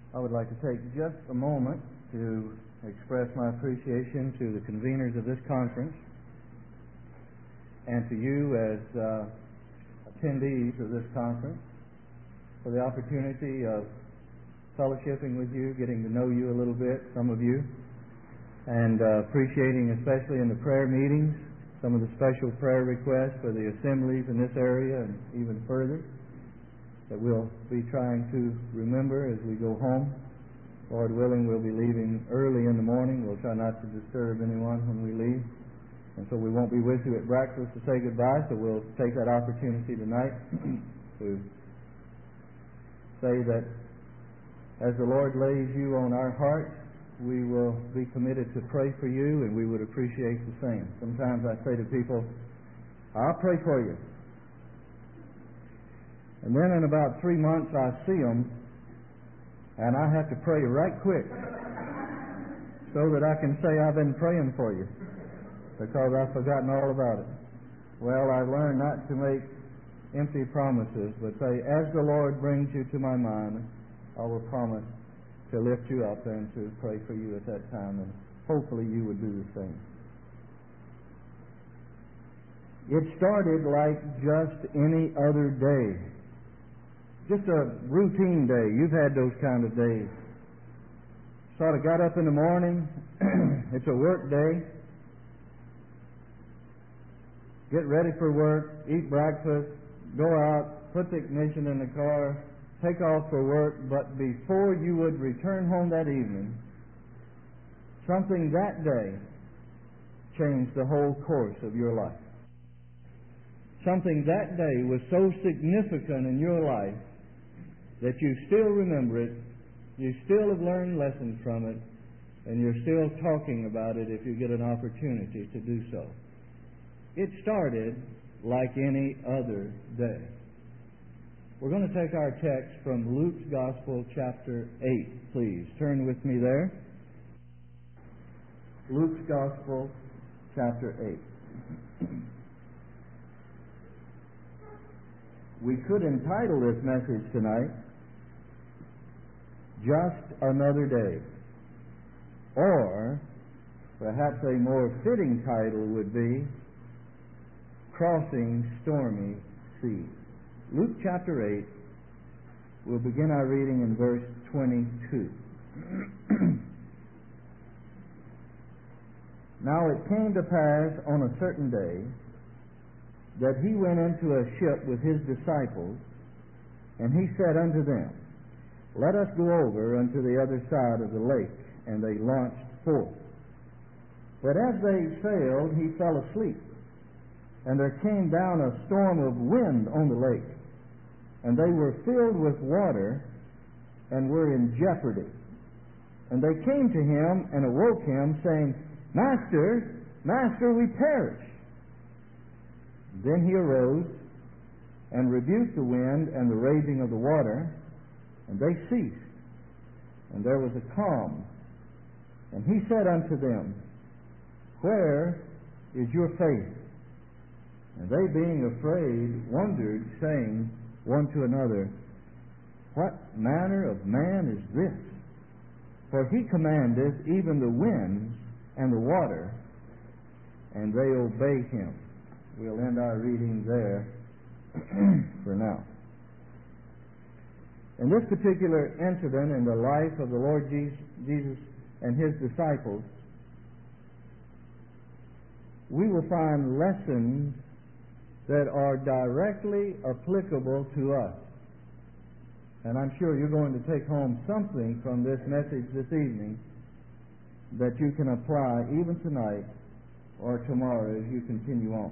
I would like to take just a moment to express my appreciation to the conveners of this conference and to you as attendees of this conference for the opportunity of fellowshipping with you, getting to know you a little bit, some of you, and appreciating especially in the prayer meetings some of the special prayer requests for the assemblies in this area and even further that we'll be trying to remember as we go home. Lord willing, we'll be leaving early in the morning. We'll try not to disturb anyone when we leave. And so we won't be with you at breakfast to say goodbye, so we'll take that opportunity tonight to say that as the Lord lays you on our hearts, we will be committed to pray for you, and we would appreciate the same. Sometimes I say to people, I'll pray for you. And then in about 3 months I see them, and I have to pray right quick so that I can say I've been praying for you, because I've forgotten all about it. Well, I've learned not to make empty promises, but say, as the Lord brings you to my mind, I will promise to lift you up and to pray for you at that time, and hopefully you would do the same. It started like just any other day. Just a routine day. You've had those kind of days. Sort of got up in the morning. It's a work day. Get ready for work, eat breakfast, go out, put the ignition in the car, take off for work, but before you would return home that evening, something that day changed the whole course of your life. Something that day was so significant in your life that you still remember it, you still have learned lessons from it, and you're still talking about it if you get an opportunity to do so. It started like any other day. We're going to take our text from Luke's Gospel, chapter 8, please. Turn with me there. Luke's Gospel, chapter 8. We could entitle this message tonight, Just Another Day. Or, perhaps a more fitting title would be, Crossing Stormy Seas. Luke chapter 8, we'll begin our reading in verse 22. Now it came to pass on a certain day that he went into a ship with his disciples, and he said unto them, Let us go over unto the other side of the lake. And they launched forth. But as they sailed, he fell asleep. And there came down a storm of wind on the lake, and they were filled with water and were in jeopardy. And they came to him and awoke him, saying, Master, Master, we perish. Then he arose and rebuked the wind and the raging of the water, and they ceased. And there was a calm. And he said unto them, Where is your faith? And they, being afraid, wondered, saying one to another, What manner of man is this? For he commandeth even the winds and the water, and they obey him. We'll end our reading there for now. In this particular incident in the life of the Lord Jesus and his disciples, we will find lessons that are directly applicable to us. And I'm sure you're going to take home something from this message this evening that you can apply even tonight or tomorrow as you continue on.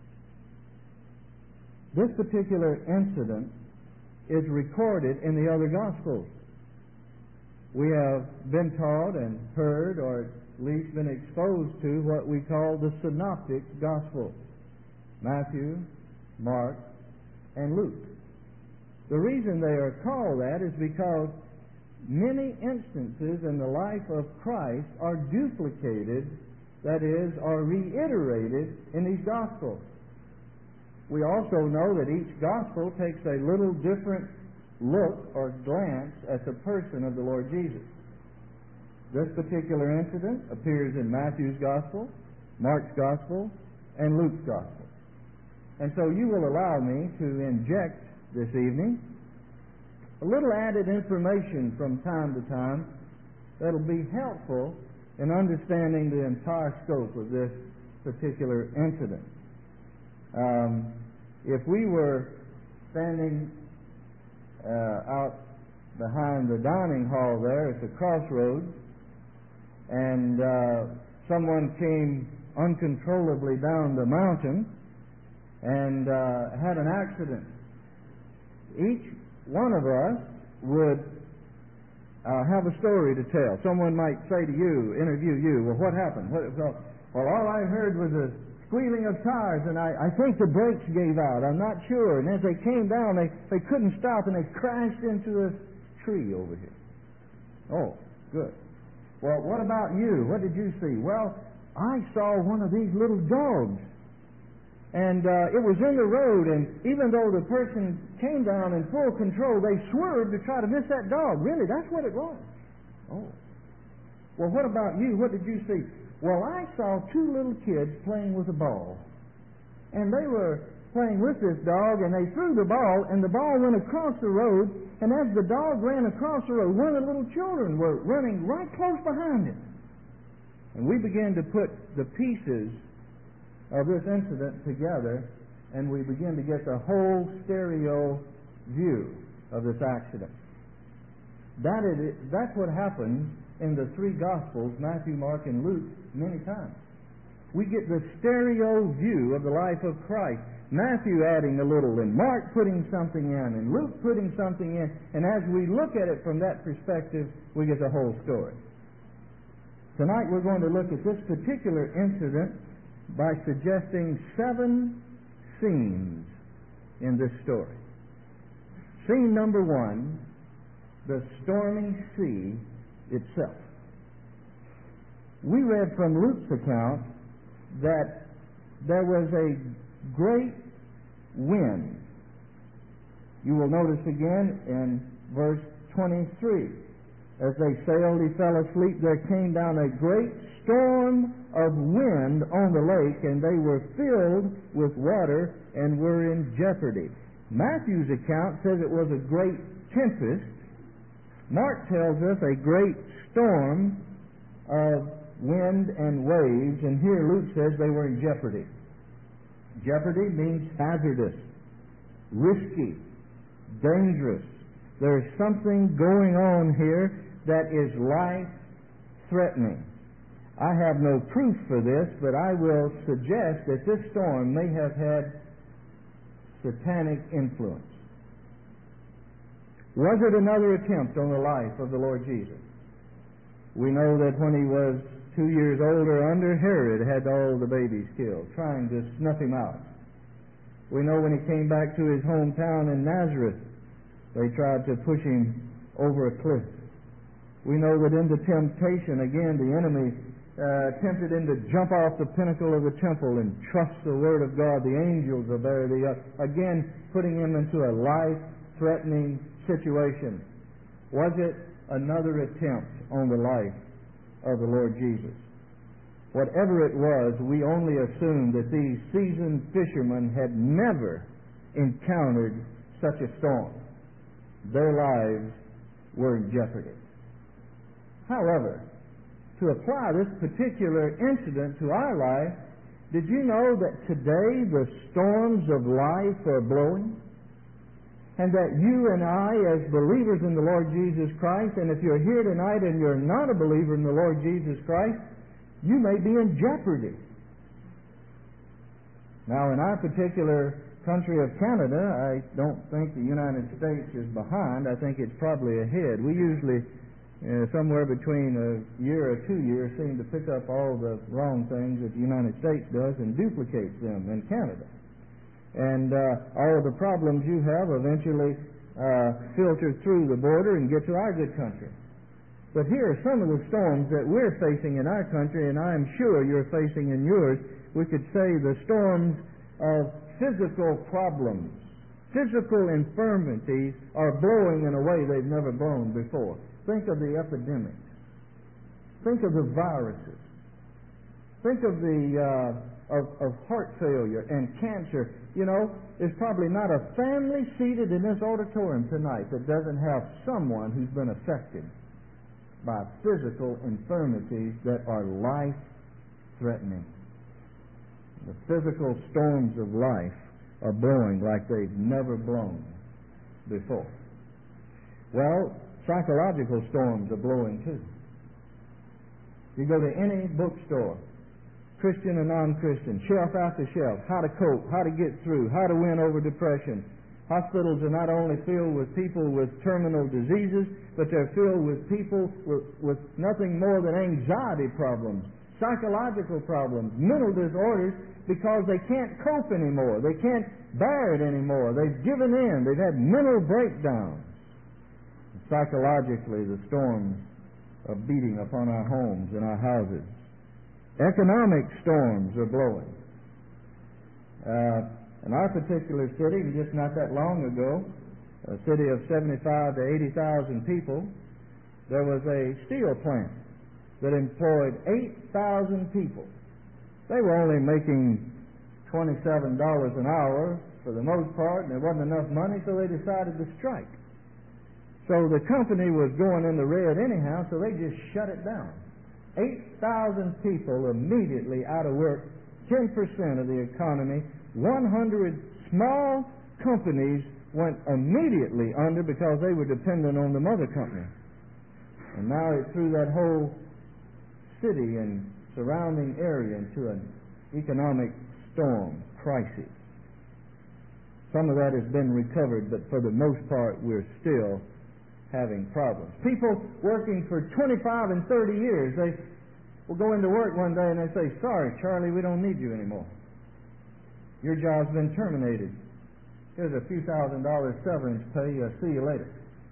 This particular incident is recorded in the other Gospels. We have been taught and heard, or at least been exposed to, what we call the Synoptic Gospels: Matthew, Mark, and Luke. The reason they are called that is because many instances in the life of Christ are duplicated, that is, are reiterated in these Gospels. We also know that each Gospel takes a little different look or glance at the person of the Lord Jesus. This particular incident appears in Matthew's Gospel, Mark's Gospel, and Luke's Gospel. And so you will allow me to inject this evening a little added information from time to time that will be helpful in understanding the entire scope of this particular incident. If we were standing out behind the dining hall there at the crossroads, and someone came uncontrollably down the mountain and had an accident, each one of us would have a story to tell. Someone might say to you, interview you, well, what happened? Well, all I heard was a squealing of tires, and I think the brakes gave out. I'm not sure. And as they came down, they couldn't stop, and they crashed into a tree over here. Oh, good. Well, what about you? What did you see? Well, I saw one of these little dogs. And it was in the road, and even though the person came down in full control, they swerved to try to miss that dog. Really, that's what it was. Oh. Well, what about you? What did you see? Well, I saw two little kids playing with a ball. And they were playing with this dog, and they threw the ball, and the ball went across the road, and as the dog ran across the road, one of the little children were running right close behind it. And we began to put the pieces of this incident together, and we begin to get the whole stereo view of this accident. That's what happens in the three Gospels, Matthew, Mark, and Luke, many times. We get the stereo view of the life of Christ. Matthew adding a little, and Mark putting something in, and Luke putting something in, and as we look at it from that perspective, we get the whole story. Tonight we're going to look at this particular incident by suggesting 7 scenes in this story. Scene number 1, the stormy sea itself. We read from Luke's account that there was a great wind. You will notice again in verse 23, as they sailed, he fell asleep, there came down a great storm of wind on the lake, and they were filled with water and were in jeopardy. Matthew's account says it was a great tempest. Mark tells us a great storm of wind and waves, and here Luke says they were in jeopardy. Jeopardy means hazardous, risky, dangerous. There's something going on here that is life-threatening. I have no proof for this, but I will suggest that this storm may have had satanic influence. Was it another attempt on the life of the Lord Jesus? We know that when he was 2 years old or under, Herod had all the babies killed, trying to snuff him out. We know when he came back to his hometown in Nazareth, they tried to push him over a cliff. We know that in the temptation, again, the enemy tempted him to jump off the pinnacle of the temple and trust the Word of God. The angels are there, again putting him into a life-threatening situation. Was it another attempt on the life of the Lord Jesus? Whatever it was, we only assume that these seasoned fishermen had never encountered such a storm. Their lives were in jeopardy. However, to apply this particular incident to our life, did you know that today the storms of life are blowing? And that you and I, as believers in the Lord Jesus Christ, and if you're here tonight and you're not a believer in the Lord Jesus Christ, you may be in jeopardy. Now, in our particular country of Canada, I don't think the United States is behind. I think it's probably ahead. We usually, somewhere between a year or 2 years, seem to pick up all the wrong things that the United States does and duplicates them in Canada. And all of the problems you have eventually filter through the border and get to our good country. But here are some of the storms that we're facing in our country, and I'm sure you're facing in yours. We could say the storms of physical problems, Physical infirmities are blowing in a way they've never blown before. Think of the epidemics. Think of the viruses. Think of the of heart failure and cancer. You know, there's probably not a family seated in this auditorium tonight that doesn't have someone who's been affected by physical infirmities that are life-threatening. The physical storms of life are blowing like they've never blown before. Well, psychological storms are blowing too. You go to any bookstore, Christian and non-Christian, shelf after shelf, how to cope, how to get through, how to win over depression. Hospitals are not only filled with people with terminal diseases, but they're filled with people with nothing more than anxiety problems, psychological problems, mental disorders, because they can't cope anymore. They can't bear it anymore. They've given in. They've had mental breakdowns. Psychologically, the storms are beating upon our homes and our houses. Economic storms are blowing. In our particular city, just not that long ago, a city of 75 to 80,000 people, there was a steel plant that employed 8,000 people. They were only making $27 an hour for the most part, and there wasn't enough money, so they decided to strike. So the company was going in the red anyhow, so they just shut it down. 8,000 people immediately out of work, 10% of the economy, 100 small companies went immediately under because they were dependent on the mother company. And now it threw that whole city and surrounding area into an economic storm, crisis. Some of that has been recovered, but for the most part we're still having problems. People working for 25 and 30 years, they will go into work one day and they say, "Sorry, Charlie, we don't need you anymore. Your job's been terminated. Here's a few $1,000s severance pay. See you later."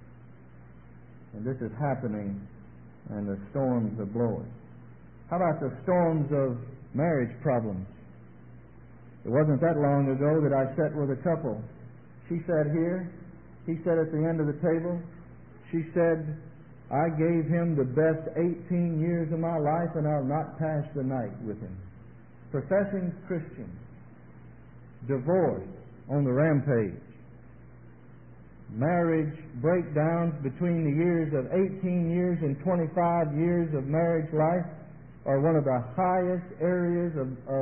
And this is happening, and the storms are blowing. How about the storms of marriage problems? It wasn't that long ago that I sat with a couple. She sat here, he sat at the end of the table. She said, "I gave him the best 18 years of my life, and I'll not pass the night with him." Professing Christian, divorced on the rampage. Marriage breakdowns between the years of 18 years and 25 years of marriage life are one of the highest areas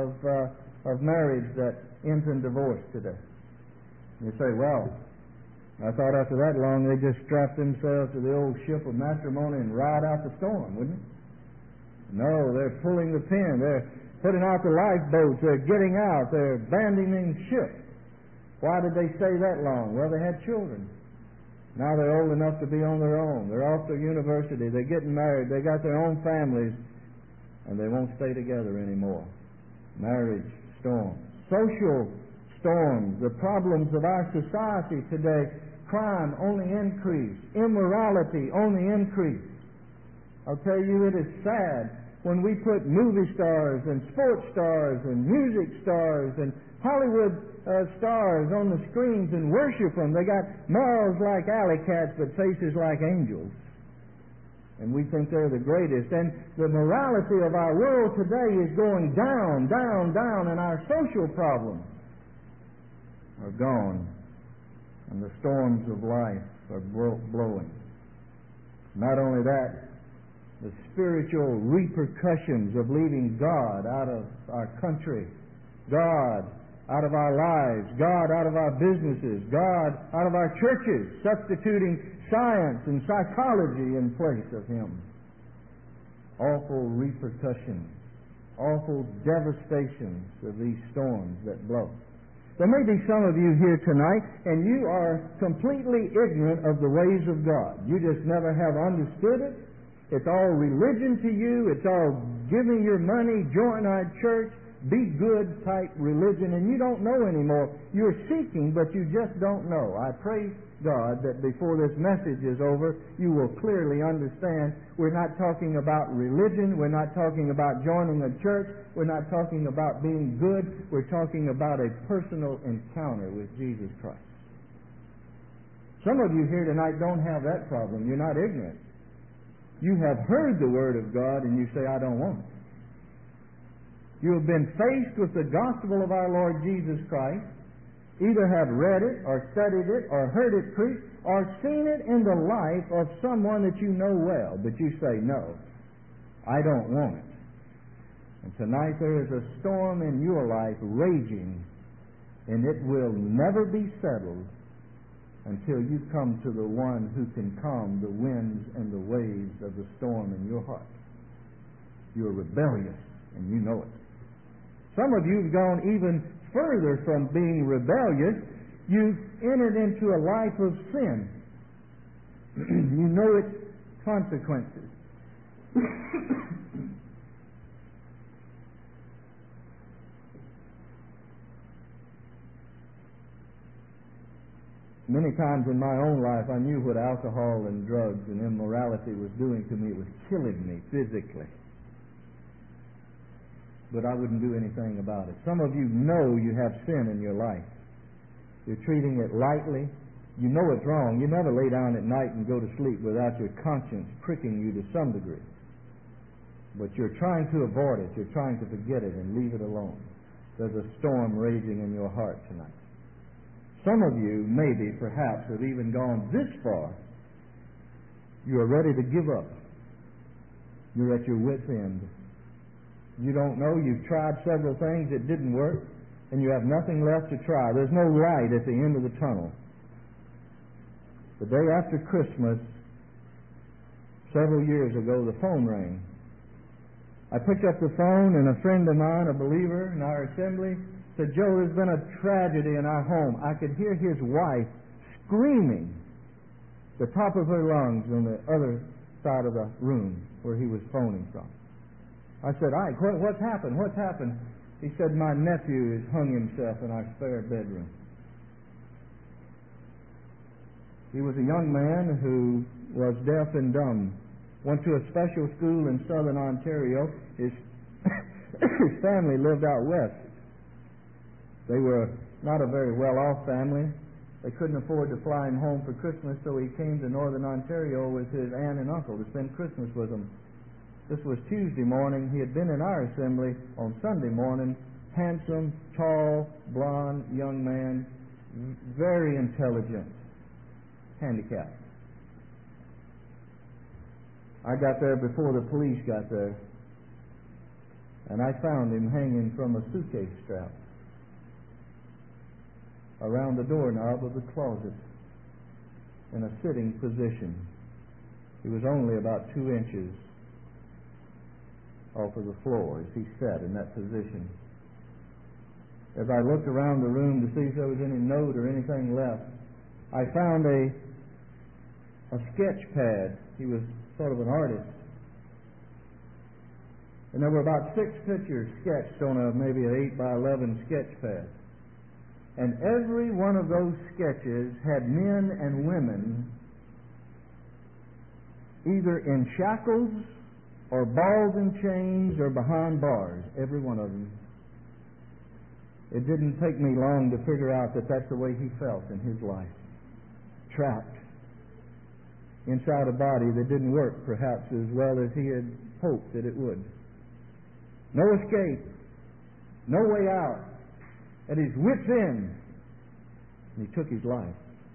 of marriage that ends in divorce today. You say, "Well, I thought after that long they just strap themselves to the old ship of matrimony and ride out the storm, wouldn't it?" No, they're pulling the pin. They're putting out the lifeboats. They're getting out. They're abandoning ship. Why did they stay that long? Well, they had children. Now they're old enough to be on their own. They're off to university. They're getting married. They got their own families, and they won't stay together anymore. Marriage storms. Social storms. The problems of our society today. Crime only increase. Immorality only increase. I'll tell you, it is sad when we put movie stars and sports stars and music stars and Hollywood stars on the screens and worship them. They got mouths like alley cats but faces like angels. And we think they're the greatest. And the morality of our world today is going down, down, down, and our social problems are gone. And the storms of life are blowing. Not only that, the spiritual repercussions of leaving God out of our country, God out of our lives, God out of our businesses, God out of our churches, substituting science and psychology in place of Him. Awful repercussions, awful devastations of these storms that blow. There may be some of you here tonight, and you are completely ignorant of the ways of God. You just never have understood it. It's all religion to you. It's all give me your money, join our church, be good type religion, and you don't know anymore. You're seeking, but you just don't know. I pray God that before this message is over, you will clearly understand we're not talking about religion. We're not talking about joining a church. We're not talking about being good. We're talking about a personal encounter with Jesus Christ. Some of you here tonight don't have that problem. You're not ignorant. You have heard the Word of God and you say, I don't want it. You have been faced with the gospel of our Lord Jesus Christ, either have read it or studied it or heard it preached or seen it in the life of someone that you know well, but you say, no, I don't want it. And tonight there is a storm in your life raging, and it will never be settled until you come to the one who can calm the winds and the waves of the storm in your heart. You're rebellious, and you know it. Some of you have gone even further from being rebellious. You've entered into a life of sin. You know its consequences. Many times in my own life, I knew what alcohol and drugs and immorality was doing to me. It was killing me physically. But I wouldn't do anything about it. Some of you know you have sin in your life. You're treating it lightly. You know it's wrong. You never lay down at night and go to sleep without your conscience pricking you to some degree. But you're trying to avoid it. You're trying to forget it and leave it alone. There's a storm raging in your heart tonight. Some of you, maybe, perhaps, have even gone this far. You are ready to give up. You're at your wit's end. You don't know. You've tried several things that didn't work, and you have nothing left to try. There's no light at the end of the tunnel. The day after Christmas, several years ago, the phone rang. I picked up the phone, and a friend of mine, a believer in our assembly, said, Joe, there's been a tragedy in our home. I could hear his wife screaming the top of her lungs on the other side of the room where he was phoning from. I said, Ike, what's happened? What's happened? He said, my nephew has hung himself in our spare bedroom. He was a young man who was deaf and dumb. Went to a special school in southern Ontario. His family lived out west. They were not a very well-off family. They couldn't afford to fly him home for Christmas, so he came to northern Ontario with his aunt and uncle to spend Christmas with them. This was Tuesday morning. He had been in our assembly on Sunday morning. Handsome, tall, blonde, young man, very intelligent, handicapped. I got there before the police got there, and I found him hanging from a suitcase strap around the doorknob of the closet in a sitting position. He was only about 2 inches off of the floor as he sat in that position. As I looked around the room to see if there was any note or anything left, I found a sketch pad. He was sort of an artist. And there were about 6 pictures sketched on maybe an 8 by 11 sketch pad. And every one of those sketches had men and women either in shackles or balls and chains or behind bars. Every one of them. It didn't take me long to figure out that that's the way he felt in his life. Trapped inside a body that didn't work perhaps as well as he had hoped that it would. No escape. No way out. At his wit's end, and he took his life.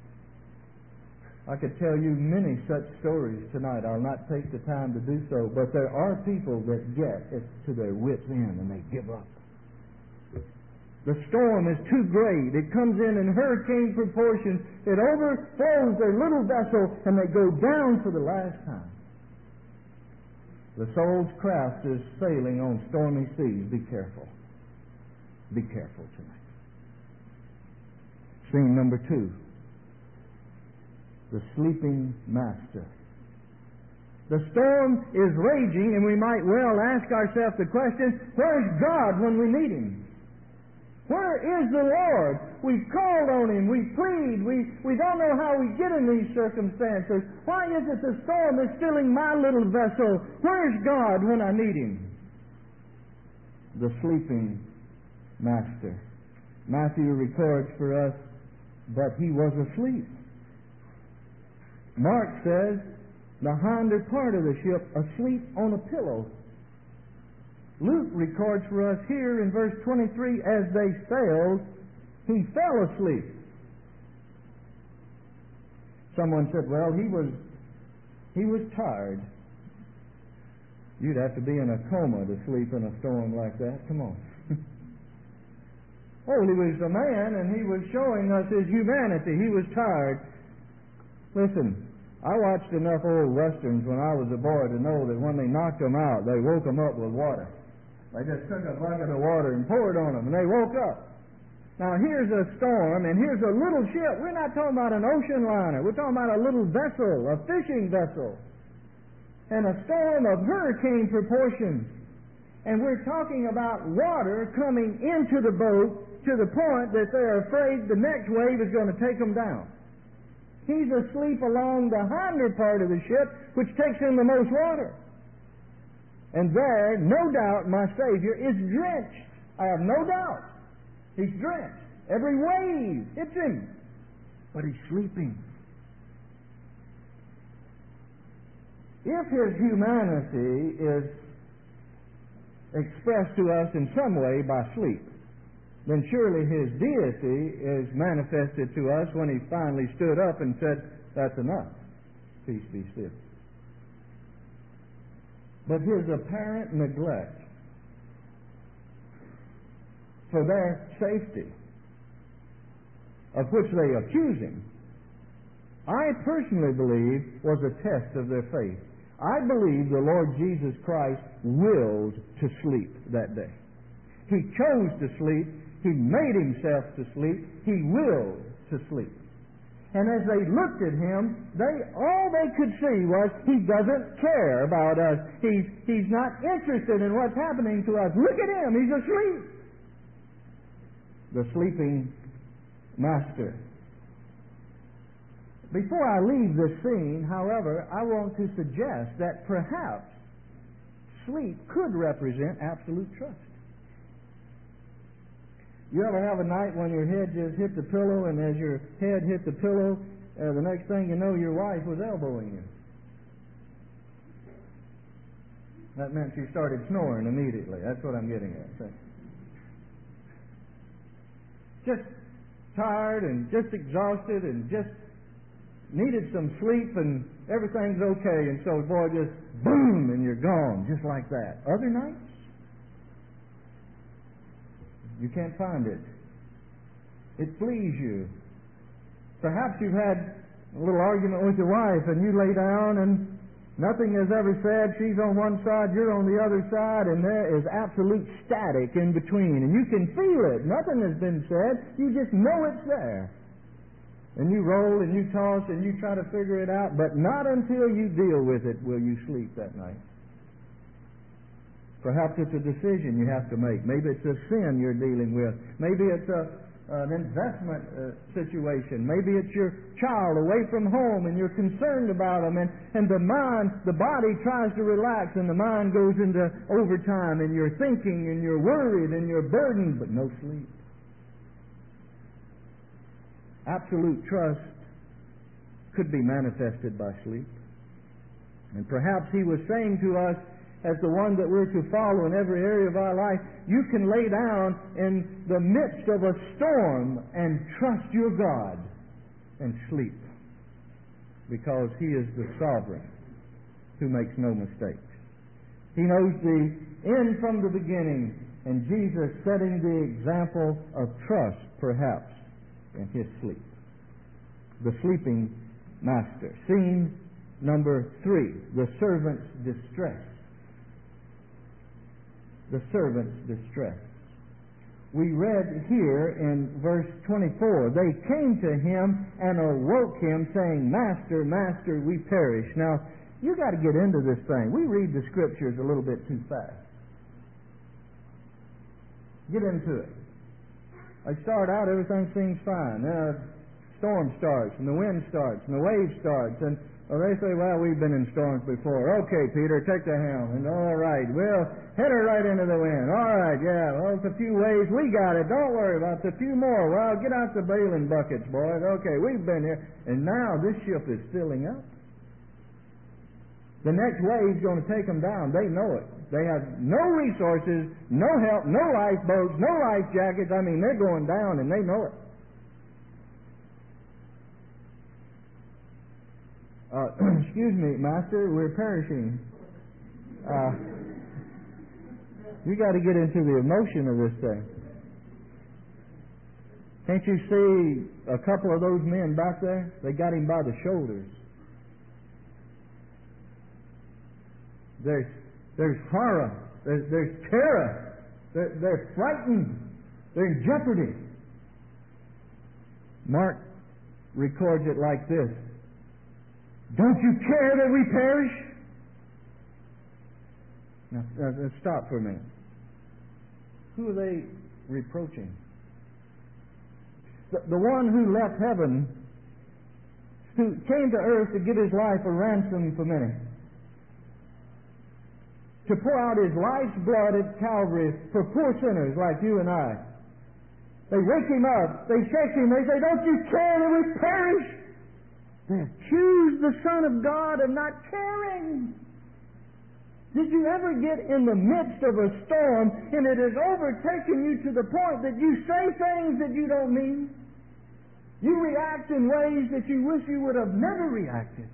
I could tell you many such stories tonight. I'll not take the time to do so, but there are people that get to their wit's end and they give up. The storm is too great. It comes in hurricane proportions. It overflows their little vessel, and they go down for the last time. The soul's craft is sailing on stormy seas. Be careful. Be careful tonight. Scene number 2. The sleeping master. The storm is raging, and we might well ask ourselves the question, where's God when we need Him? Where is the Lord? We've called on Him. We plead. We don't know how we get in these circumstances. Why is it the storm is filling my little vessel? Where's God when I need Him? The sleeping master. Matthew records for us that he was asleep. Mark says, the hinder part of the ship asleep on a pillow. Luke records for us here in verse 23, as they sailed, he fell asleep. Someone said, well, he was tired. You'd have to be in a coma to sleep in a storm like that. Come on. Oh, he was a man, and he was showing us his humanity. He was tired. Listen, I watched enough old westerns when I was a boy to know that when they knocked him out, they woke him up with water. They just took a bucket of water and poured on him, and they woke up. Now, here's a storm, and here's a little ship. We're not talking about an ocean liner. We're talking about a little vessel, a fishing vessel. And a storm of hurricane proportions. And we're talking about water coming into the boat to the point that they're afraid the next wave is going to take them down. He's asleep along the hinder part of the ship, which takes in the most water. And there, no doubt, my Savior is drenched. I have no doubt. He's drenched. Every wave hits him. But he's sleeping. If his humanity is expressed to us in some way by sleep, then surely his deity is manifested to us when he finally stood up and said, that's enough. Peace be still. But his apparent neglect for their safety, of which they accuse him, I personally believe was a test of their faith. I believe the Lord Jesus Christ willed to sleep that day. He chose to sleep. He made himself to sleep. He willed to sleep. And as they looked at him, all they could see was, he doesn't care about us. He's not interested in what's happening to us. Look at him. He's asleep. The sleeping master. Before I leave this scene, however, I want to suggest that perhaps sleep could represent absolute trust. You ever have a night when your head just hit the pillow, and as your head hit the pillow, the next thing you know, your wife was elbowing you? That meant she started snoring immediately. That's what I'm getting at. So, just tired and just exhausted and just needed some sleep, and everything's okay, and so, boy, just boom, and you're gone, just like that. Other nights, you can't find it. It flees you. Perhaps you've had a little argument with your wife, and you lay down, and nothing is ever said. She's on one side, you're on the other side, and there is absolute static in between, and you can feel it. Nothing has been said. You just know it's there. And you roll and you toss and you try to figure it out, but not until you deal with it will you sleep that night. Perhaps it's a decision you have to make. Maybe it's a sin you're dealing with. Maybe it's an investment situation. Maybe it's your child away from home and you're concerned about them, and the body tries to relax and the mind goes into overtime, and you're thinking and you're worried and you're burdened, but no sleep. Absolute trust could be manifested by sleep. And perhaps he was saying to us, as the one that we're to follow in every area of our life, you can lay down in the midst of a storm and trust your God and sleep, because he is the sovereign who makes no mistakes. He knows the end from the beginning, and Jesus setting the example of trust, perhaps, in his sleep. The sleeping master. Scene number 3, the servant's distress. The servant's distress. We read here in verse 24, they came to him and awoke him, saying, Master, Master, we perish. Now, you got to get into this thing. We read the Scriptures a little bit too fast. Get into it. They start out, everything seems fine. Storm starts, and the wind starts, and the wave starts, and Well, they say, well, we've been in storms before. Okay, Peter, take the helm. And all right, we'll head her right into the wind. All right, yeah, well, it's a few waves. We got it. Don't worry about it. A few more. Well, get out the bailing buckets, boys. Okay, we've been here. And now this ship is filling up. The next wave's going to take them down. They know it. They have no resources, no help, no lifeboats, no life jackets. I mean, they're going down, and they know it. Excuse me, Master, we're perishing. You got to get into the emotion of this thing. Can't you see a couple of those men back there? They got him by the shoulders. There's horror. There's terror. They're frightened. They're in jeopardy. Mark records it like this. Don't you care that we perish? Now, let's stop for a minute. Who are they reproaching? The one who left heaven, who came to earth to give his life a ransom for many, to pour out his life's blood at Calvary for poor sinners like you and I. They wake him up, they shake him, they say, don't you care that we perish? They accuse the Son of God of not caring. Did you ever get in the midst of a storm and it has overtaken you to the point that you say things that you don't mean? You react in ways that you wish you would have never reacted.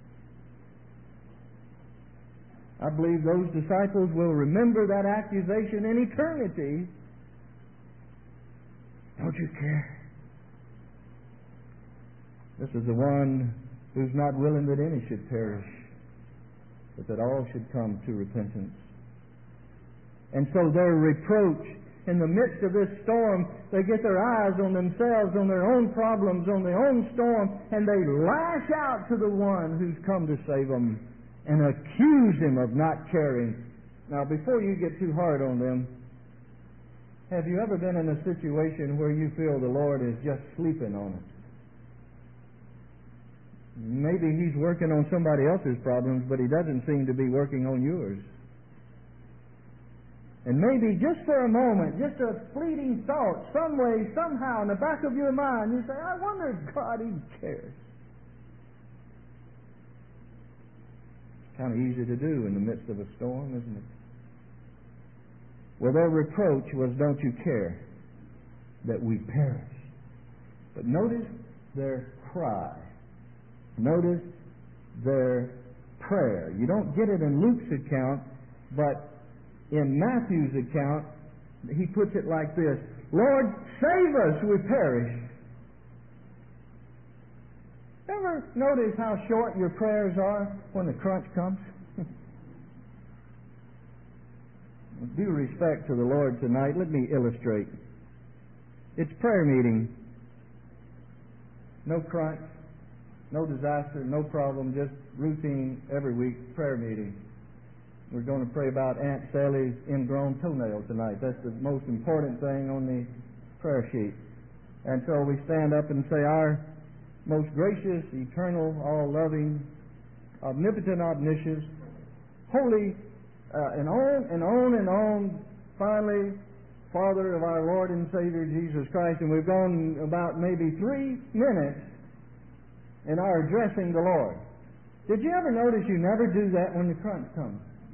I believe those disciples will remember that accusation in eternity. Don't you care? This is the one who's not willing that any should perish, but that all should come to repentance. And so their reproach in the midst of this storm, they get their eyes on themselves, on their own problems, on their own storm, and they lash out to the one who's come to save them and accuse him of not caring. Now, before you get too hard on them, have you ever been in a situation where you feel the Lord is just sleeping on it? Maybe He's working on somebody else's problems, but He doesn't seem to be working on yours. And maybe just for a moment, just a fleeting thought, some way, somehow, in the back of your mind, you say, I wonder if God even cares. It's kind of easy to do in the midst of a storm, isn't it? Well, their reproach was, don't you care that we perish? But notice their cry. Notice their prayer. You don't get it in Luke's account, but in Matthew's account, he puts it like this: Lord, save us, we perish. Ever notice how short your prayers are when the crunch comes? With due respect to the Lord tonight, let me illustrate. It's prayer meeting. No crunch. No disaster, no problem, just routine every week prayer meeting. We're going to pray about Aunt Sally's ingrown toenail tonight. That's the most important thing on the prayer sheet. And so we stand up and say, Our most gracious, eternal, all-loving, omnipotent, omniscient, holy, and on, finally, Father of our Lord and Savior Jesus Christ. And we've gone about maybe 3 minutes in our addressing the Lord. Did you ever notice you never do that when the crunch comes?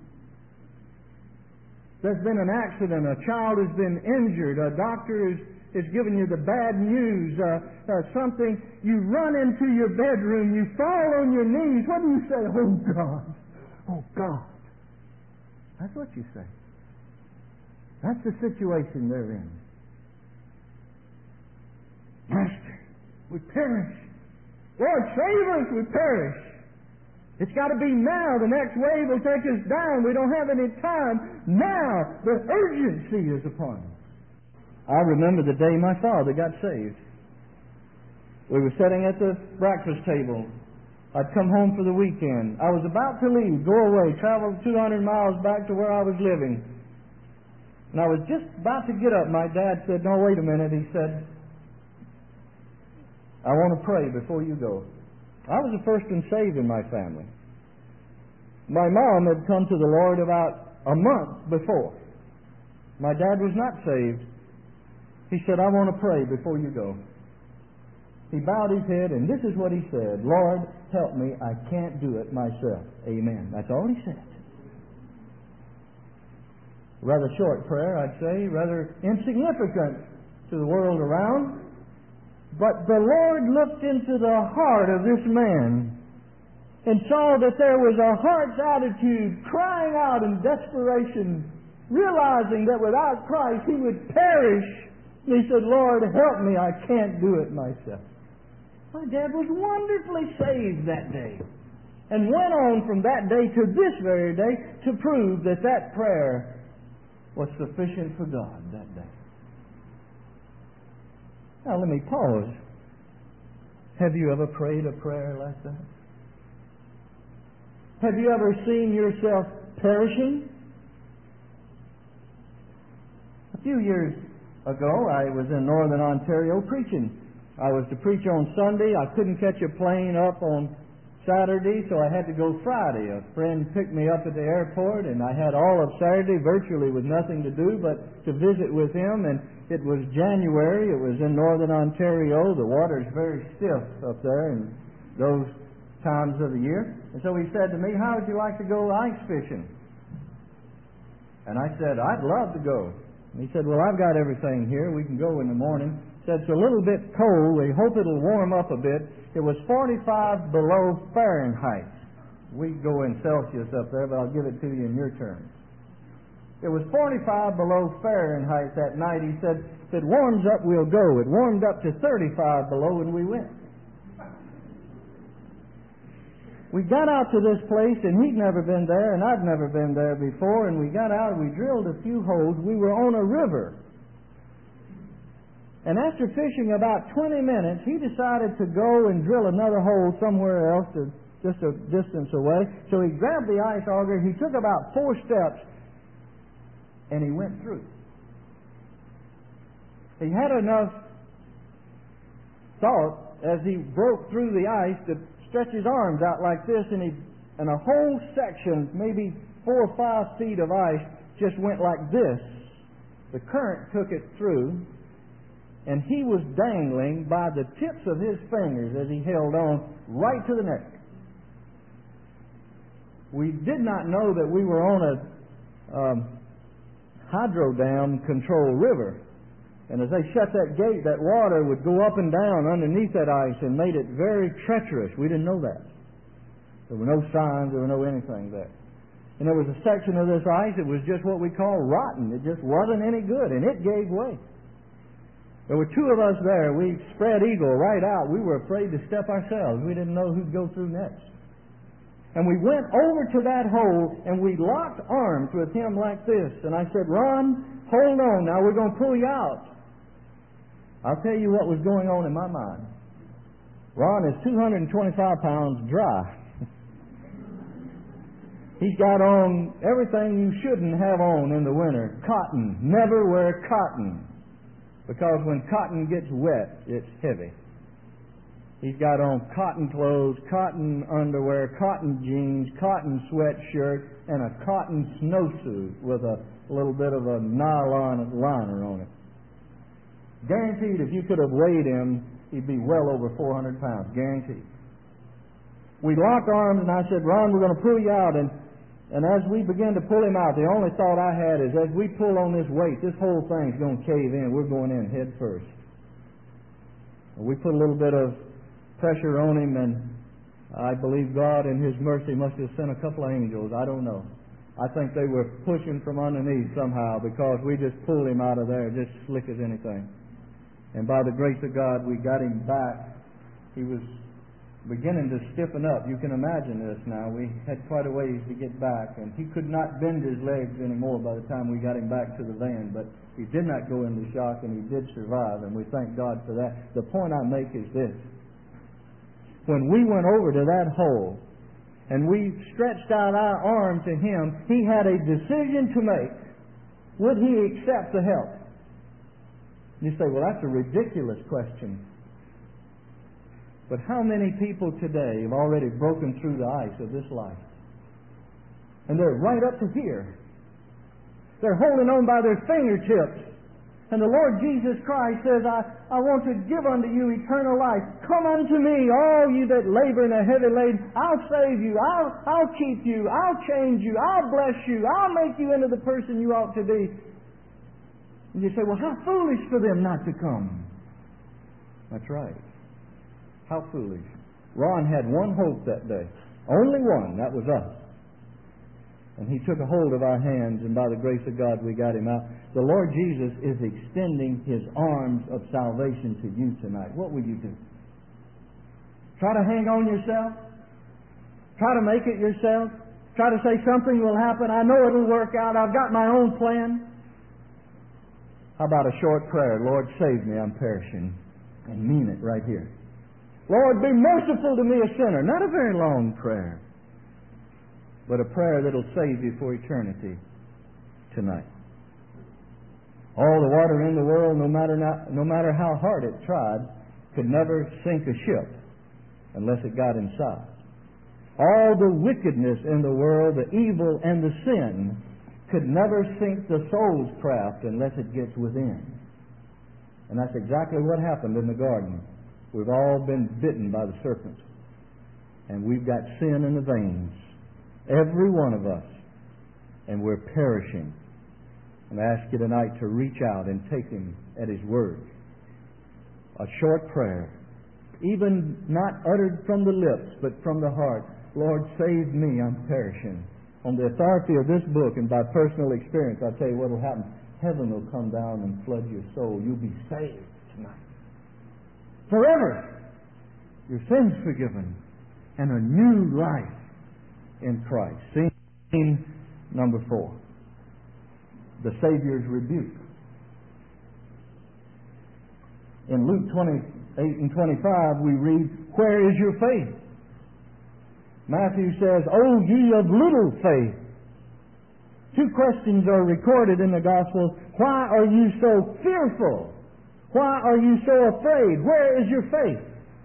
There's been an accident, a child has been injured, a doctor is giving you the bad news, something, you run into your bedroom, you fall on your knees. What do you say? Oh God, oh God. That's what you say. That's the situation they're in. Master, we perish. Lord, save us, we perish. It's got to be now. The next wave will take us down. We don't have any time. Now, the urgency is upon us. I remember the day my father got saved. We were sitting at the breakfast table. I'd come home for the weekend. I was about to leave, go away, travel 200 miles back to where I was living. And I was just about to get up. My dad said, no, wait a minute. He said, I want to pray before you go. I was the first one saved in my family. My mom had come to the Lord about a month before. My dad was not saved. He said, I want to pray before you go. He bowed his head, and this is what he said, Lord, help me, I can't do it myself. Amen. That's all he said. Rather short prayer, I'd say, rather insignificant to the world around. But the Lord looked into the heart of this man and saw that there was a heart's attitude crying out in desperation, realizing that without Christ he would perish. And he said, Lord, help me, I can't do it myself. My dad was wonderfully saved that day and went on from that day to this very day to prove that that prayer was sufficient for God that day. Now let me pause. Have you ever prayed a prayer like that? Have you ever seen yourself perishing? A few years ago, I was in Northern Ontario preaching. I was to preach on Sunday. I couldn't catch a plane up on Saturday, so I had to go Friday. A friend picked me up at the airport, and I had all of Saturday virtually with nothing to do but to visit with him. And it was January. It was in Northern Ontario. The water's very stiff up there in those times of the year. And so he said to me, how would you like to go ice fishing? And I said, I'd love to go. And he said, well, I've got everything here. We can go in the morning. He said, it's a little bit cold. We hope it'll warm up a bit. It was 45 below Fahrenheit. We go in Celsius up there, but I'll give it to you in your terms. It was 45 below Fahrenheit that night. He said, if it warms up, we'll go. It warmed up to 35 below, and we went. We got out to this place, and he'd never been there, and I'd never been there before, and we got out, and we drilled a few holes. We were on a river. And after fishing about 20 minutes, he decided to go and drill another hole somewhere else, just a distance away. So he grabbed the ice auger, he took about 4 steps, and he went through. He had enough thought as he broke through the ice to stretch his arms out like this, and a whole section, maybe 4 or 5 feet of ice, just went like this. The current took it through, and he was dangling by the tips of his fingers as he held on right to the neck. We did not know that we were on a hydro dam controlled river. And as they shut that gate, that water would go up and down underneath that ice and made it very treacherous. We didn't know that. There were no signs, there were no anything there. And there was a section of this ice that was just what we call rotten. It just wasn't any good, and it gave way. There were 2 of us there. We spread eagle right out. We were afraid to step ourselves. We didn't know who'd go through next. And we went over to that hole, and we locked arms with him like this. And I said, Ron, hold on now. We're going to pull you out. I'll tell you what was going on in my mind. Ron is 225 pounds dry. He's got on everything you shouldn't have on in the winter. Cotton. Never wear cotton. Because when cotton gets wet, it's heavy. He's got on cotton clothes, cotton underwear, cotton jeans, cotton sweatshirt, and a cotton snowsuit with a little bit of a nylon liner on it. Guaranteed if you could have weighed him, he'd be well over 400 pounds. Guaranteed. We locked arms, and I said, Ron, we're going to pull you out. And as we began to pull him out, the only thought I had is as we pull on this weight, this whole thing's going to cave in. We're going in head first. We put a little bit of pressure on him, and I believe God in His mercy must have sent a couple of angels. I don't know. I think they were pushing from underneath somehow because we just pulled him out of there just slick as anything. And by the grace of God, we got him back. He was beginning to stiffen up. You can imagine this now. We had quite a ways to get back, and he could not bend his legs anymore by the time we got him back to the van, but he did not go into shock, and he did survive, and we thank God for that. The point I make is this. When we went over to that hole, and we stretched out our arm to him, he had a decision to make. Would he accept the help? You say, well, that's a ridiculous question. But how many people today have already broken through the ice of this life? And they're right up to here. They're holding on by their fingertips. And the Lord Jesus Christ says, I want to give unto you eternal life. Come unto me, all you that labor and are heavy laden. I'll save you. I'll keep you. I'll change you. I'll bless you. I'll make you into the person you ought to be. And you say, well, how foolish for them not to come. That's right. How foolish. Ron had one hope that day. Only one. That was us. And he took a hold of our hands, and by the grace of God, we got him out. The Lord Jesus is extending His arms of salvation to you tonight. What will you do? Try to hang on yourself? Try to make it yourself? Try to say something will happen. I know it'll work out. I've got my own plan. How about a short prayer? Lord, save me. I'm perishing. And mean it right here. Lord, be merciful to me, a sinner. Not a very long prayer, but a prayer that'll save you for eternity tonight. All the water in the world, no matter how hard it tried, could never sink a ship unless it got inside. All the wickedness in the world, the evil and the sin, could never sink the soul's craft unless it gets within. And that's exactly what happened in the garden. We've all been bitten by the serpent. And we've got sin in the veins. Every one of us. And we're perishing. And I ask you tonight to reach out and take Him at His word. A short prayer, even not uttered from the lips, but from the heart. Lord, save me, I'm perishing. On the authority of this book and by personal experience, I'll tell you what will happen. Heaven will come down and flood your soul. You'll be saved tonight. Forever. Your sins forgiven. And a new life in Christ. Scene number 4. The Savior's rebuke. In Luke 28 and 25 we read, where is your faith? Matthew says, O ye of little faith. 2 questions are recorded in the Gospel. Why are you so fearful? Why are you so afraid? Where is your faith?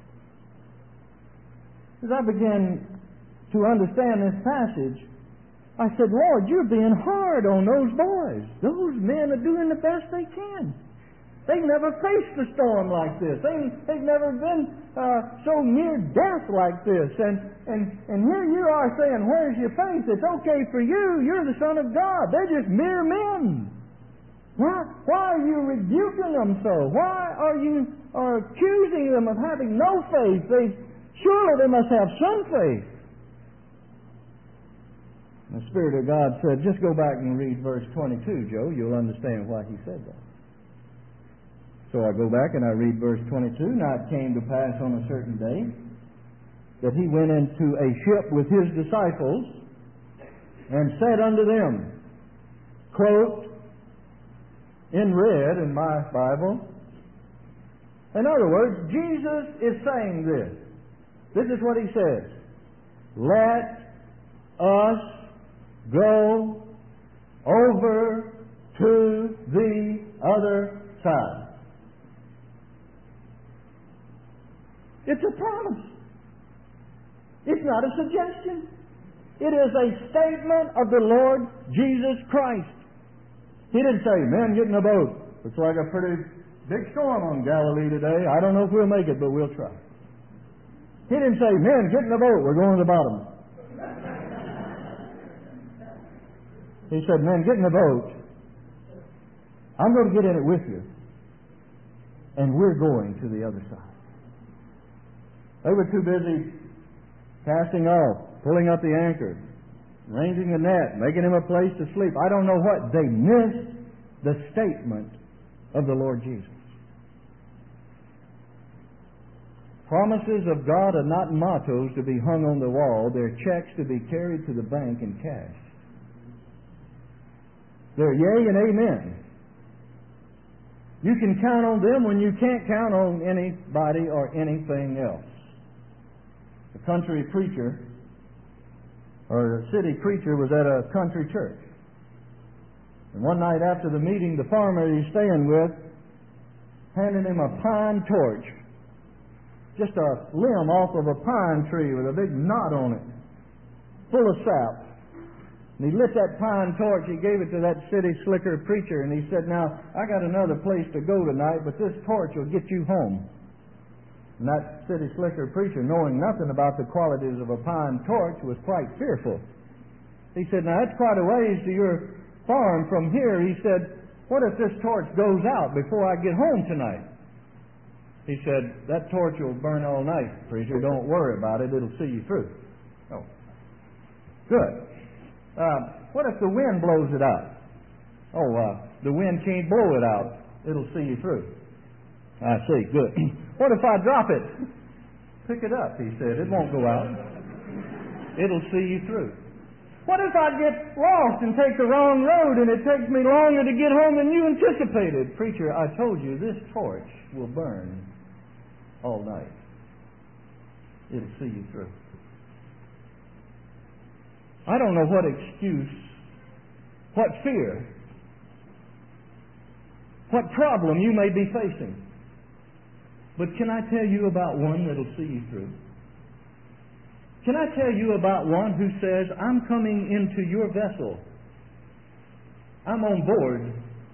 As I began to understand this passage, I said, Lord, you're being hard on those boys. Those men are doing the best they can. They've never faced a storm like this. They've never been so near death like this. And here you are saying, where's your faith? It's okay for you. You're the Son of God. They're just mere men. Why are you rebuking them so? Why are you accusing them of having no faith? Surely they must have some faith. The Spirit of God said, just go back and read verse 22, Joe. You'll understand why He said that. So I go back and I read verse 22. Now it came to pass on a certain day that He went into a ship with His disciples and said unto them, quote, in red in my Bible. In other words, Jesus is saying this. This is what He says. Let us go over to the other side. It's a promise. It's not a suggestion. It is a statement of the Lord Jesus Christ. He didn't say, men, get in the boat. Looks like a pretty big storm on Galilee today. I don't know if we'll make it, but we'll try. He didn't say, men, get in the boat. We're going to the bottom. He said, men, get in the boat. I'm going to get in it with you. And we're going to the other side. They were too busy casting off, pulling up the anchor, arranging the net, making him a place to sleep. I don't know what. They missed the statement of the Lord Jesus. Promises of God are not mottos to be hung on the wall. They're checks to be carried to the bank and cashed. They're yea and amen. You can count on them when you can't count on anybody or anything else. A country preacher or a city preacher was at a country church. And one night after the meeting, the farmer he's staying with handed him a pine torch. just a limb off of a pine tree with a big knot on it, full of sap. And he lit that pine torch, he gave it to that city slicker preacher, and he said, "Now, I got another place to go tonight, but this torch will get you home." And that city slicker preacher, knowing nothing about the qualities of a pine torch, was quite fearful. He said, "Now, that's quite a ways to your farm from here." He said, "What if this torch goes out before I get home tonight?" He said, "That torch will burn all night, preacher. Don't worry about it. It'll see you through." Oh, good. What if the wind blows it out? Oh, the wind can't blow it out. It'll see you through. I see. Good. What if I drop it? Pick it up, he said. It won't go out. It'll see you through. What if I get lost and take the wrong road and it takes me longer to get home than you anticipated? Preacher, I told you this torch will burn all night. It'll see you through. I don't know what excuse, what fear, what problem you may be facing. But can I tell you about one that'll see you through? Can I tell you about one who says, "I'm coming into your vessel. I'm on board.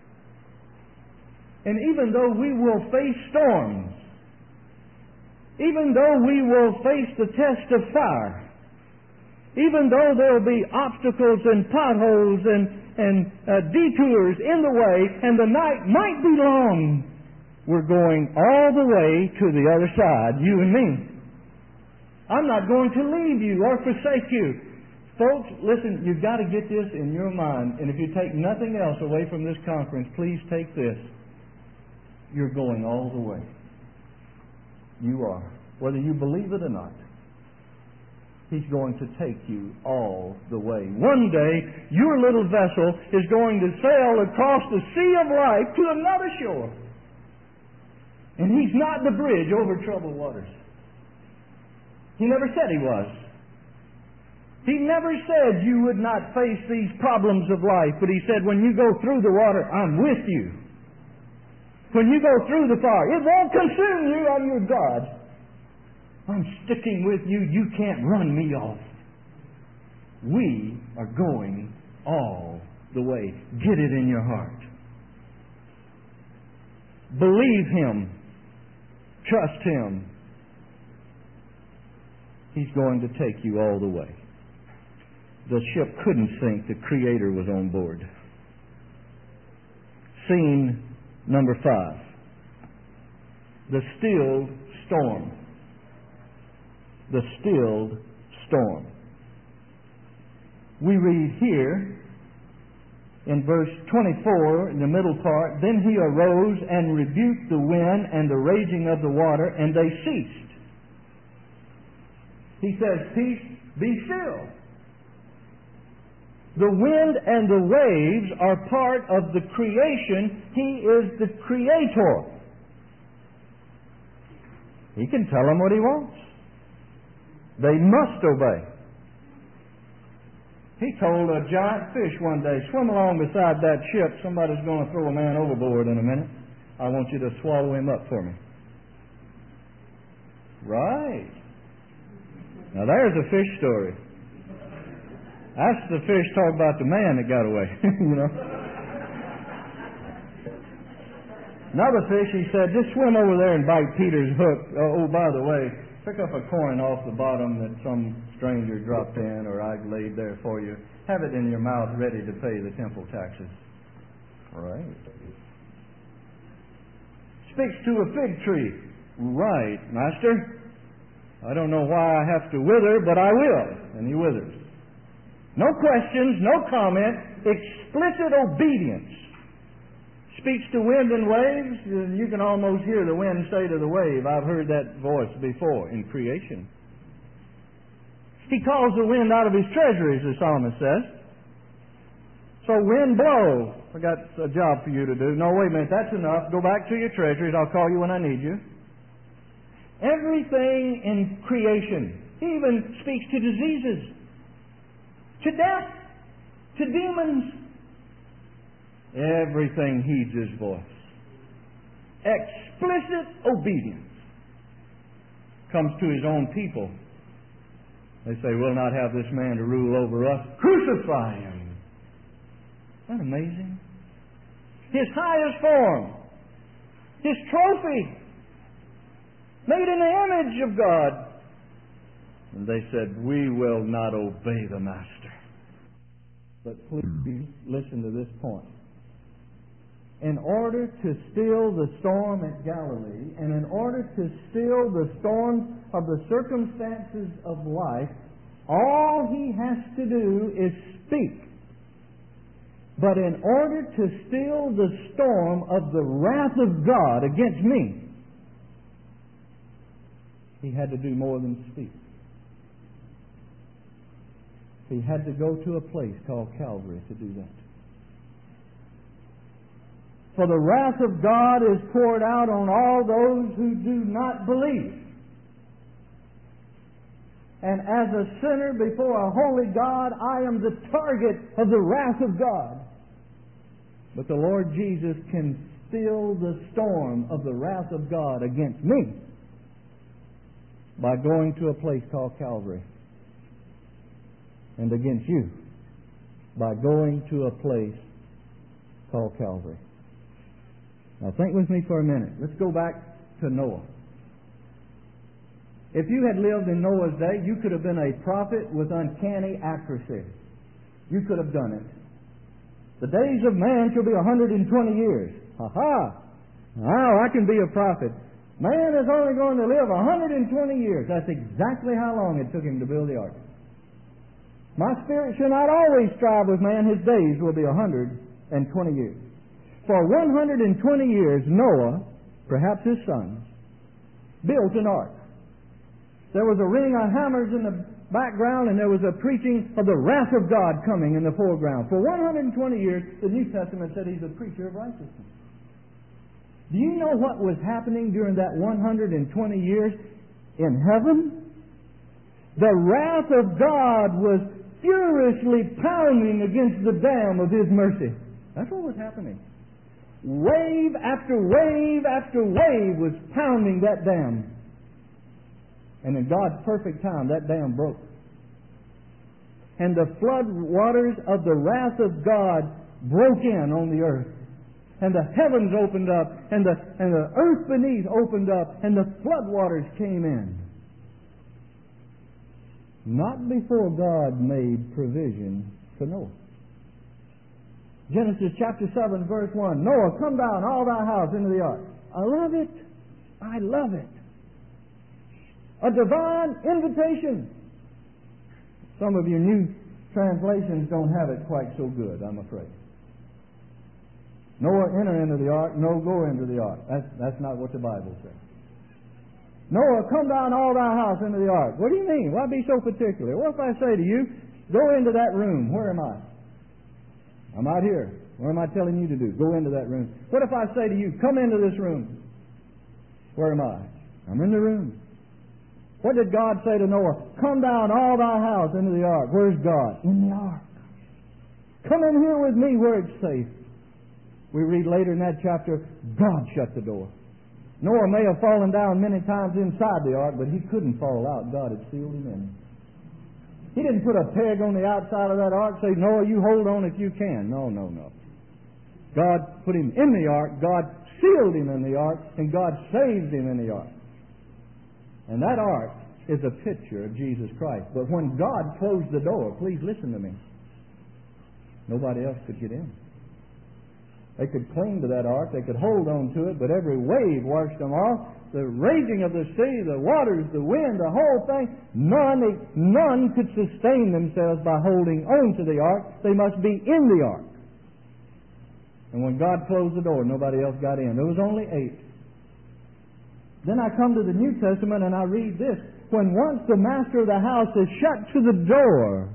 And even though we will face storms, even though we will face the test of fire, even though there will be obstacles and potholes and detours in the way, and the night might be long, we're going all the way to the other side, you and me. I'm not going to leave you or forsake you." Folks, listen, you've got to get this in your mind, and if you take nothing else away from this conference, please take this. You're going all the way. You are. Whether you believe it or not. He's going to take you all the way. One day, your little vessel is going to sail across the sea of life to another shore. And He's not the bridge over troubled waters. He never said He was. He never said you would not face these problems of life, but He said, when you go through the water, I'm with you. When you go through the fire, it won't consume you. I'm your God. I'm sticking with you. You can't run me off. We are going all the way. Get it in your heart. Believe Him. Trust Him. He's going to take you all the way. The ship couldn't sink. The Creator was on board. Scene number 5. The stilled storm. The stilled storm. We read here in verse 24, in the middle part, "Then He arose and rebuked the wind and the raging of the water, and they ceased." He says, "Peace, be still." The wind and the waves are part of the creation. He is the Creator. He can tell them what He wants. They must obey. He told a giant fish one day, "Swim along beside that ship. Somebody's going to throw a man overboard in a minute. I want you to swallow him up for me." Right. Now there's a fish story. That's the fish talk about the man that got away. You know. Another fish, he said, "Just swim over there and bite Peter's hook. Oh, by the way, pick up a coin off the bottom that some stranger dropped in or I laid there for you. Have it in your mouth ready to pay the temple taxes." Right. Speaks to a fig tree. "Right, Master. I don't know why I have to wither, but I will." And he withers. No questions, no comment, explicit obedience. Speaks to wind and waves. You can almost hear the wind say to the wave, "I've heard that voice before in creation." He calls the wind out of his treasuries, the psalmist says. So wind, blow. I got a job for you to do. No, wait a minute, that's enough. Go back to your treasuries. I'll call you when I need you. Everything in creation. He even speaks to diseases, to death, to demons. Everything heeds His voice. Explicit obedience. comes to His own people, they say, we'll not have this man to rule over us. Crucify Him. Isn't that amazing? His highest form, His trophy, made in the image of God. And they said, we will not obey the Master. But please listen to this point. In order to still the storm at Galilee, and in order to still the storm of the circumstances of life, all He has to do is speak. But in order to still the storm of the wrath of God against me, He had to do more than speak. He had to go to a place called Calvary to do that. For the wrath of God is poured out on all those who do not believe. And as a sinner before a holy God, I am the target of the wrath of God. But the Lord Jesus can still the storm of the wrath of God against me by going to a place called Calvary. And against you by going to a place called Calvary. Now think with me for a minute. Let's go back to Noah. If you had lived in Noah's day, you could have been a prophet with uncanny accuracy. You could have done it. The days of man shall be 120 years. Ha-ha! Now I can be a prophet. Man is only going to live 120 years. That's exactly how long it took him to build the ark. My spirit shall not always strive with man. His days will be 120 years. For 120 years, Noah, perhaps his sons, built an ark. There was a ringing of hammers in the background, and there was a preaching of the wrath of God coming in the foreground. For 120 years, the New Testament said He's a preacher of righteousness. Do you know what was happening during that 120 years in heaven? The wrath of God was furiously pounding against the dam of His mercy. That's what was happening. Wave after wave after wave was pounding that dam. And in God's perfect time, that dam broke. And the flood waters of the wrath of God broke in on the earth. And the heavens opened up, and the earth beneath opened up, and the flood waters came in. Not before God made provision for Noah. Genesis chapter 7, verse 1. Noah, come down, all thy house, into the ark. I love it. I love it. A divine invitation. Some of your new translations don't have it quite so good, I'm afraid. Noah, enter into the ark. No, go into the ark. That's not what the Bible says. Noah, come down all thy house into the ark. What do you mean? Why be so particular? What if I say to you, go into that room? Where am I? I'm out here. What am I telling you to do? Go into that room. What if I say to you, come into this room? Where am I? I'm in the room. What did God say to Noah? Come down all thy house into the ark. Where's God? In the ark. Come in here with me where it's safe. We read later in that chapter, God shut the door. Noah may have fallen down many times inside the ark, but he couldn't fall out. God had sealed him in. He didn't put a peg on the outside of that ark and say, Noah, you hold on if you can. No. God put him in the ark, God sealed him in the ark, and God saved him in the ark. And that ark is a picture of Jesus Christ. But when God closed the door, please listen to me, nobody else could get in. They could cling to that ark, they could hold on to it, but every wave washed them off. The raging of the sea, the waters, the wind, the whole thing, none could sustain themselves by holding on to the ark. They must be in the ark. And when God closed the door, nobody else got in. There was only 8. Then I come to the New Testament and I read this. When once the master of the house is shut to the door.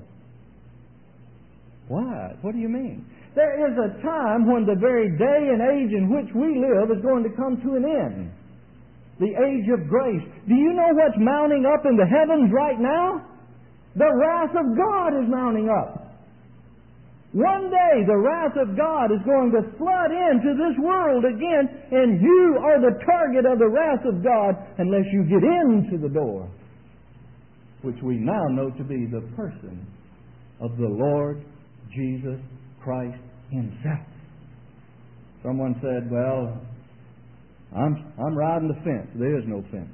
Why? What do you mean? There is a time when the very day and age in which we live is going to come to an end. The age of grace. Do you know what's mounting up in the heavens right now? The wrath of God is mounting up. One day the wrath of God is going to flood into this world again, and you are the target of the wrath of God unless you get into the door, which we now know to be the person of the Lord Jesus Christ Himself. Someone said, well, I'm riding the fence. There is no fence.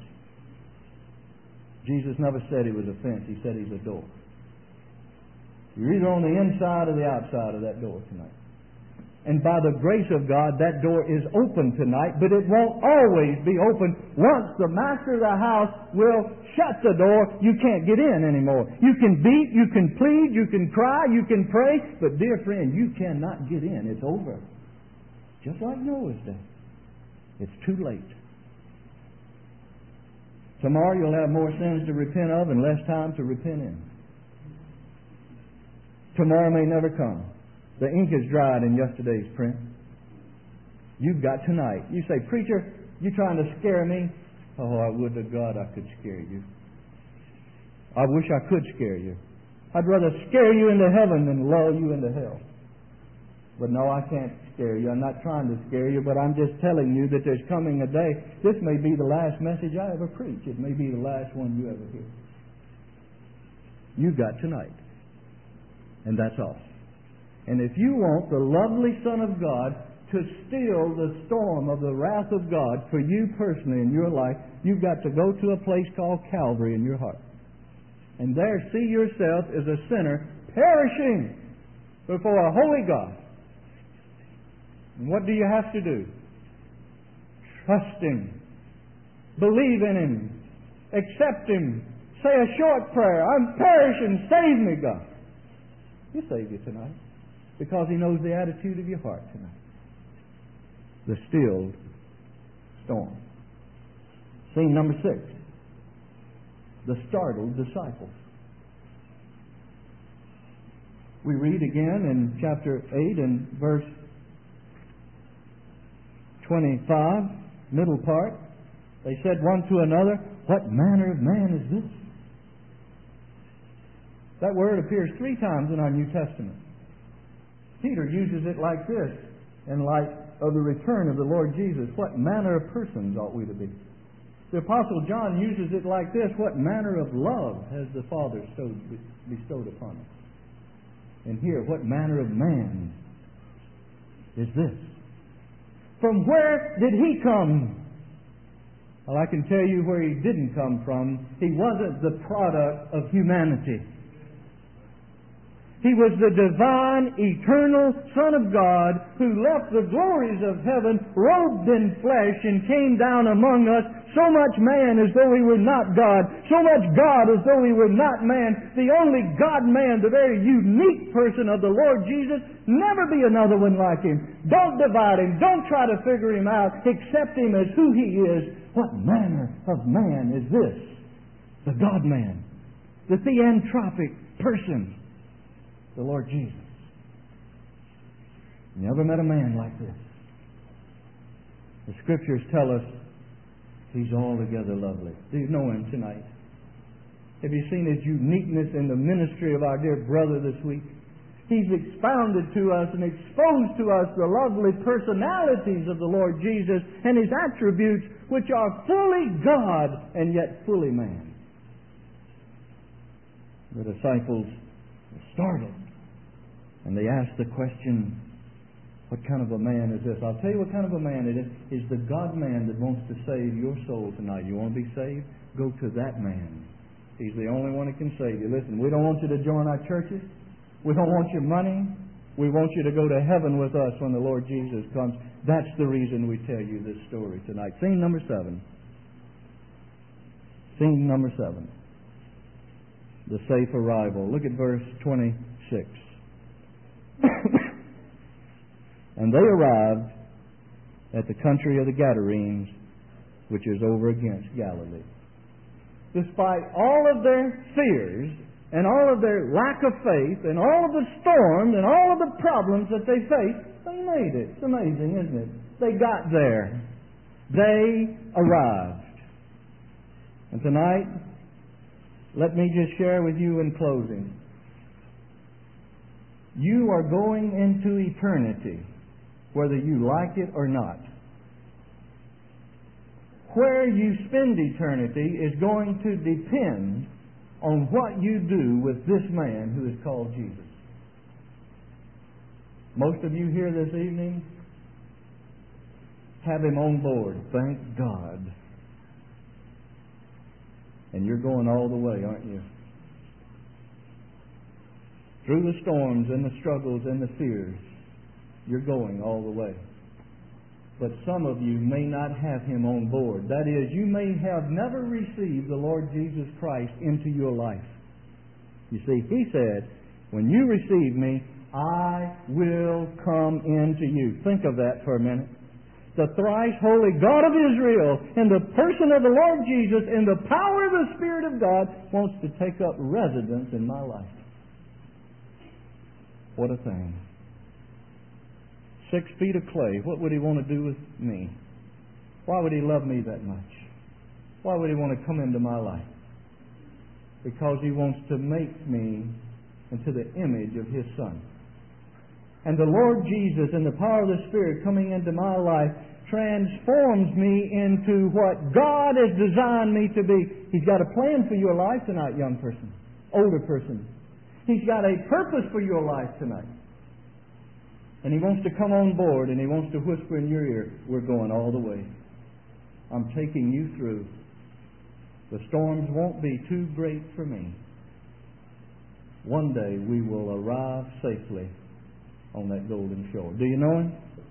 Jesus never said He was a fence. He said He's a door. You're either on the inside or the outside of that door tonight. And by the grace of God, that door is open tonight, but it won't always be open. Once the master of the house will shut the door, you can't get in anymore. You can beat, you can plead, you can cry, you can pray, but dear friend, you cannot get in. It's over. Just like Noah's day. It's too late. Tomorrow you'll have more sins to repent of and less time to repent in. Tomorrow may never come. The ink is dried in yesterday's print. You've got tonight. You say, preacher, you trying to scare me? Oh, I would to God I could scare you. I wish I could scare you. I'd rather scare you into heaven than lull you into hell. But no, I can't scare you. I'm not trying to scare you, but I'm just telling you that there's coming a day. This may be the last message I ever preach. It may be the last one you ever hear. You've got tonight. And that's all. And if you want the lovely Son of God to still the storm of the wrath of God for you personally in your life, you've got to go to a place called Calvary in your heart. And there see yourself as a sinner perishing before a holy God. And what do you have to do? Trust Him. Believe in Him. Accept Him. Say a short prayer. I'm perishing. Save me, God. He'll save you tonight because He knows the attitude of your heart tonight. The stilled storm. Scene number 6. The startled disciples. We read again in chapter 8 and verse 25, middle part. They said one to another, what manner of man is this? That word appears 3 times in our New Testament. Peter uses it like this in light of the return of the Lord Jesus. What manner of persons ought we to be? The Apostle John uses it like this. What manner of love has the Father bestowed upon us? And here, what manner of man is this? From where did He come? Well, I can tell you where He didn't come from. He wasn't the product of humanity. He was the divine, eternal Son of God who left the glories of heaven, robed in flesh, and came down among us, so much man as though He were not God, so much God as though He were not man, the only God-man, the very unique person of the Lord Jesus. Never be another one like Him. Don't divide Him. Don't try to figure Him out. Accept Him as who He is. What manner of man is this? The God-man. The theanthropic person. The Lord Jesus. Never met a man like this. The Scriptures tell us He's altogether lovely. Do you know Him tonight? Have you seen His uniqueness in the ministry of our dear brother this week? He's expounded to us and exposed to us the lovely personalities of the Lord Jesus and His attributes, which are fully God and yet fully man. The disciples were startled. And they asked the question, what kind of a man is this? I'll tell you what kind of a man it is. It's the God-man that wants to save your soul tonight. You want to be saved? Go to that man. He's the only one that can save you. Listen, we don't want you to join our churches. We don't want your money. We want you to go to heaven with us when the Lord Jesus comes. That's the reason we tell you this story tonight. Scene number 7. Scene number 7. The safe arrival. Look at verse 26. And they arrived at the country of the Gadarenes, which is over against Galilee. Despite all of their fears and all of their lack of faith and all of the storms and all of the problems that they faced, they made it. It's amazing, isn't it? They got there. They arrived. And tonight, let me just share with you in closing You are going into eternity, whether you like it or not. Where you spend eternity is going to depend on what you do with this man who is called Jesus. Most of you here this evening have Him on board, thank God. And you're going all the way, aren't you? Through the storms and the struggles and the fears, you're going all the way. But some of you may not have Him on board. That is, you may have never received the Lord Jesus Christ into your life. You see, He said, when you receive Me, I will come into you. Think of that for a minute. The thrice holy God of Israel, in the person of the Lord Jesus, in the power of the Spirit of God, wants to take up residence in my life. What a thing. 6 feet of clay, what would He want to do with me? Why would He love me that much? Why would He want to come into my life? Because He wants to make me into the image of His Son. And the Lord Jesus, in the power of the Spirit coming into my life, transforms me into what God has designed me to be. He's got a plan for your life tonight, young person, older person. He's got a purpose for your life tonight. And He wants to come on board and He wants to whisper in your ear, we're going all the way. I'm taking you through. The storms won't be too great for me. One day we will arrive safely on that golden shore. Do you know Him?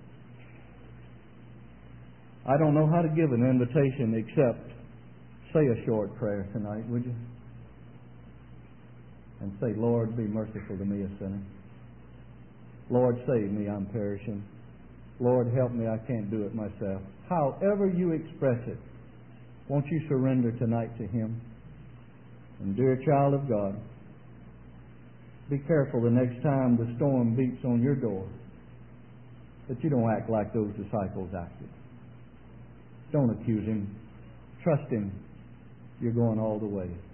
I don't know how to give an invitation except say a short prayer tonight, would you? And say, Lord, be merciful to me, a sinner. Lord, save me, I'm perishing. Lord, help me, I can't do it myself. However you express it, won't you surrender tonight to Him? And dear child of God, be careful the next time the storm beats on your door that you don't act like those disciples acted. Don't accuse Him. Trust Him. You're going all the way.